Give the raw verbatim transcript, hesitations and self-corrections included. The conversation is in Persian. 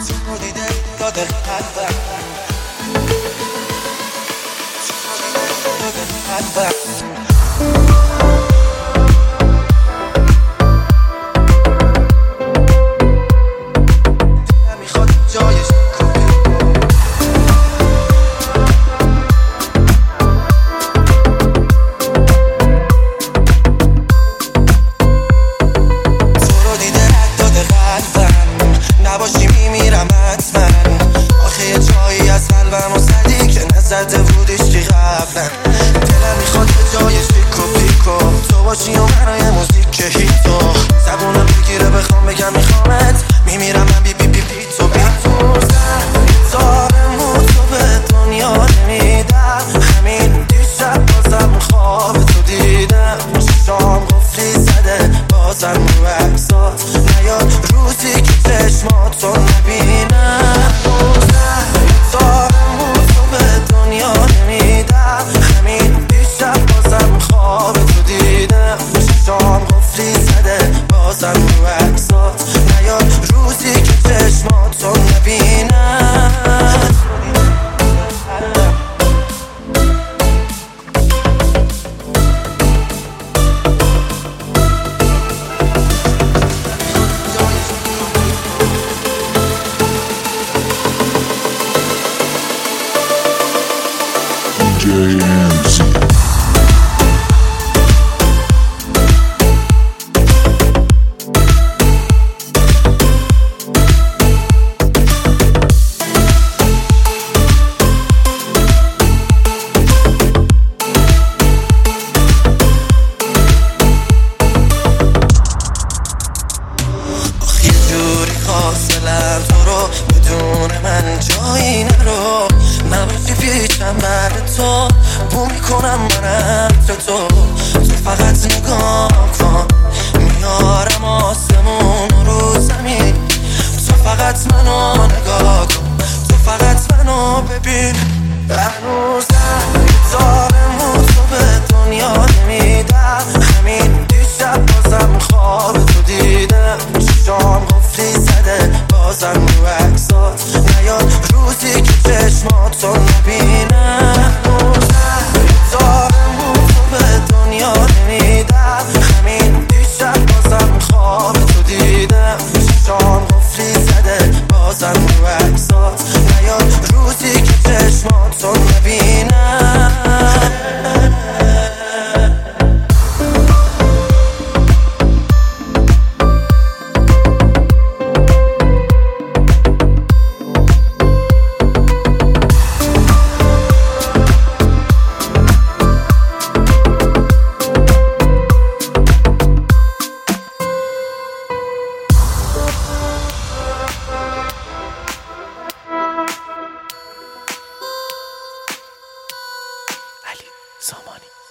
تو دیده داد قلبم داد قلبم میخواد جایش نباشی میمیرم حتما. آخه یه جایی از قلبم و زدی که نزده بودیش که قبلا. دلم میخواد به جای شیک و پیکو تو باشی و منای موزیک که هیتو زبونم بگیره بخوام بگم میخوامت. میمیرم من بی بی بی بی تو بی تو زارم و تو به دنیا نمیدم. همین دیشب بازم خواب تو دیدم. شام قفلی زده بازم رو عکسات نیاد روزی که چشمات رو نبینم. دارم و تو به دنیا نمیدم. همین دیشب بازم خواب تو دیدم. شام قفلی زده بازم رو عکسات نیاد روزی که چشمات رو نبینم. حاصلم تو رو بدون من جایی نرو. نباشی پیچم بعد تو بو میکنم من عطر تو. تو فقط نگاه کن میارم آسمون رو زمین. تو فقط منو نگاه کن. تو فقط منو ببین. هنوزم دارم و تو به دنیا نمیدم. همین دیشب بازم خواب تو دیدم. شام قفلی زده بازم رو عکسات نیاد روزی که چشمات رو نبینم. دارم و تو به دنیا نمیدم. همین دیشب بازم خواب تو دیدم. شام قفلی زده بازم رو عکسات نیاد روزی که چشمات رو نبینم. علی سامانی.